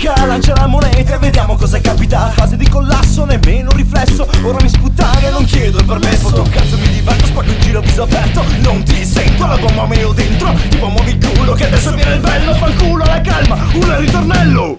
banca, lancia la moneta e vediamo cosa capita. Fase di collasso, nemmeno riflesso. Ora mi sputtare, non chiedo il permesso. Foto cazzo, mi diverto, spacco in giro viso aperto. Non ti sento, la bomba me ho dentro. Tipo muovi il culo che adesso viene il bello. Fa il culo alla calma, un ritornello.